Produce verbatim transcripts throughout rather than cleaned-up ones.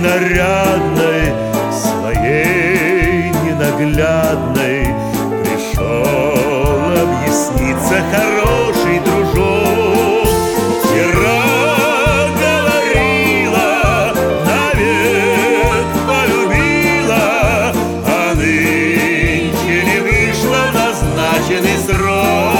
нарядной, своей ненаглядной пришел объясниться хороший дружок. Вчера говорила, навек полюбила, а нынче не вышла в назначенный срок.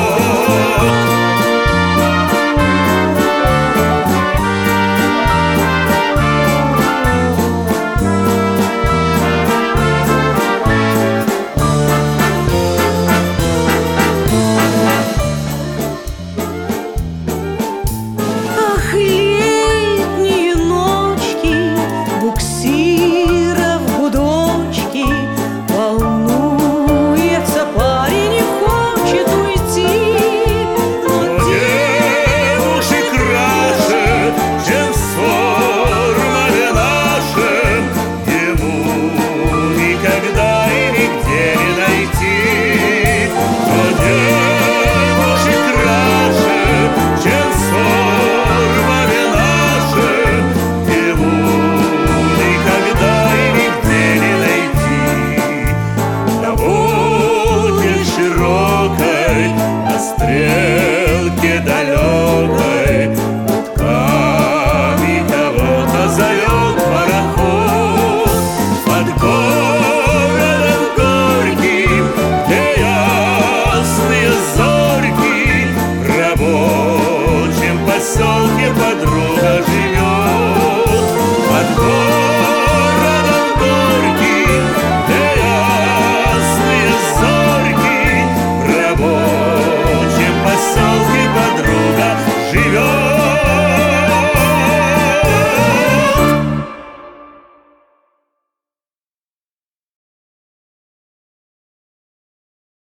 На стрелке далекой утками кого-то зовет пароход. Под городом горьким, где ясные зорьки, в рабочем поселке подруга живет. Под городом